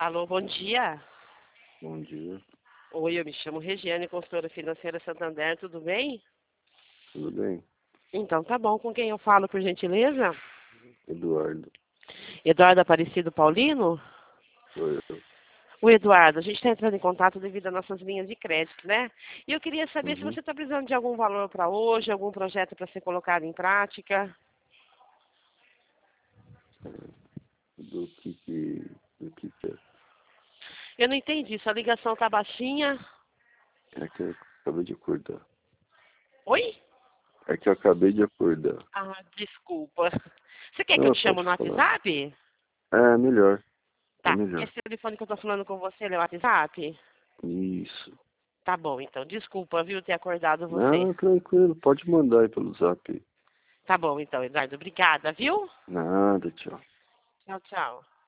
Alô, bom dia. Bom dia, Oi, eu me chamo Regiane, consultora financeira Santander, tudo bem? tudo bem? Então, tá bom. Com quem eu falo, por gentileza? Eduardo, Eduardo Aparecido Paulino? sou eu. O Eduardo, a gente está entrando em contato devido às nossas linhas de crédito, né? E eu queria saber se Uhum. você está precisando de algum valor para hoje, algum projeto para ser colocado em prática. Do que é? Eu não entendi, sua ligação tá baixinha. É que eu acabei de acordar. Oi? É que eu acabei de acordar. Ah, desculpa. Você quer que eu Não, te chame pode no falar. WhatsApp? É melhor, é Tá. melhor. Esse telefone que eu tô falando com você é o WhatsApp? Isso. Tá bom, então. Desculpa, viu, ter acordado você. Não, tranquilo, pode mandar aí pelo zap. Tá bom, então, Eduardo. Obrigada, viu? Nada, tchau. Tchau, tchau.